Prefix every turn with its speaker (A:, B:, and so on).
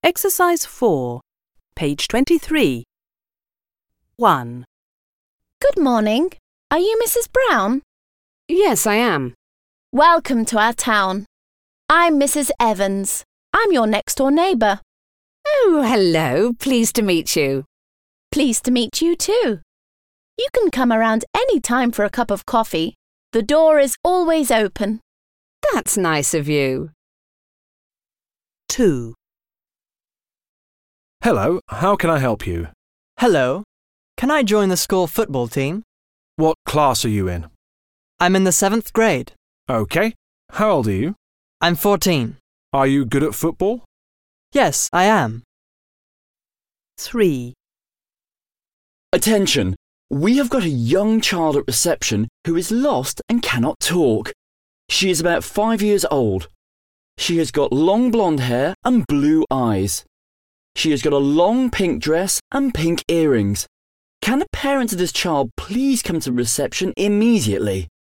A: Exercise 4, page 23. 1.
B: Good morning. Are you Mrs. Brown?
C: Yes, I am.
B: Welcome to our town. I'm Mrs. Evans. I'm your next-door neighbour.
C: Oh, hello. Pleased to meet you.
B: Pleased to meet you too. You can come around any time for a cup of coffee. The door is always open.
C: That's nice of you.
A: 2.
D: Hello, how can I help you?
E: Hello. Can I join the school football team?
D: What class are you in?
E: I'm in the 7th grade.
D: OK. How old are you?
E: I'm 14.
D: Are you good at football?
E: Yes, I am.
A: 3.
F: Attention! We have got a young child at reception who is lost and cannot talk. She is about 5 years old. She has got long blonde hair and blue eyes. She has got a long pink dress and pink earrings. Can the parents of this child please come to reception immediately?